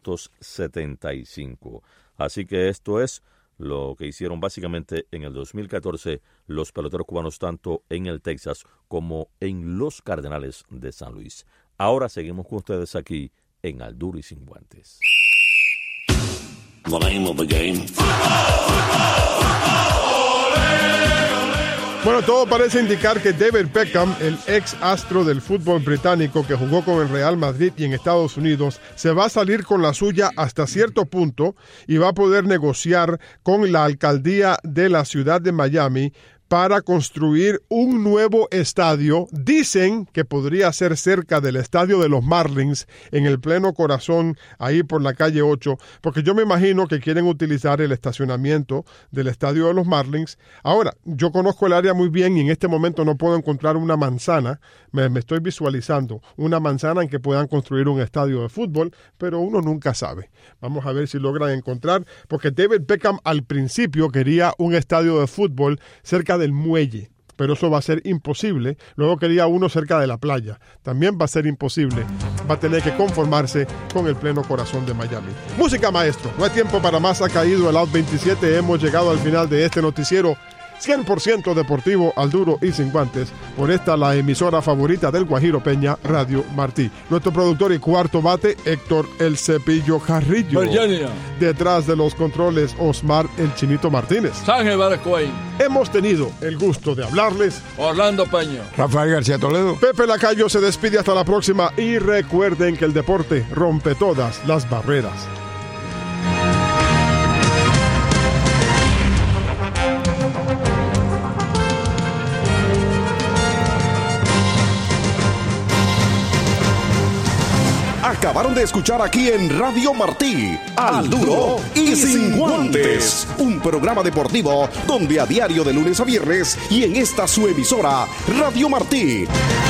275. Así que esto es lo que hicieron básicamente en el 2014 los peloteros cubanos, tanto en el Texas como en los Cardenales de San Luis. Ahora seguimos con ustedes aquí en Al Duro y Sin Guantes. The name of the game. Bueno, todo parece indicar que David Beckham, el ex astro del fútbol británico que jugó con el Real Madrid y en Estados Unidos, se va a salir con la suya hasta cierto punto y va a poder negociar con la alcaldía de la ciudad de Miami para construir un nuevo estadio. Dicen que podría ser cerca del estadio de los Marlins, en el pleno corazón, ahí por la calle 8, porque yo me imagino que quieren utilizar el estacionamiento del estadio de los Marlins. Ahora, yo conozco el área muy bien y en este momento no puedo encontrar una manzana, me estoy visualizando una manzana en que puedan construir un estadio de fútbol, pero uno nunca sabe. Vamos a ver si logran encontrar, porque David Beckham al principio quería un estadio de fútbol cerca del muelle, pero eso va a ser imposible. Luego quería uno cerca de la playa, también va a ser imposible. Va a tener que conformarse con el pleno corazón de Miami. Música, maestro, no hay tiempo para más. Ha caído el Out 27, hemos llegado al final de este noticiero 100% deportivo, al duro y sin guantes, por esta la emisora favorita del Guajiro Peña, Radio Martí. Nuestro productor y cuarto bate, Héctor El Cepillo Carrillo. Virginia. Detrás de los controles, Osmar El Chinito Martínez. Sángel Barcoy. Hemos tenido el gusto de hablarles Orlando Peña. Rafael García Toledo. Pepe Lacayo se despide hasta la próxima y recuerden que el deporte rompe todas las barreras. Acabaron de escuchar aquí en Radio Martí, Al Duro y Sin Guantes, un programa deportivo donde a diario de lunes a viernes y en esta su emisora, Radio Martí,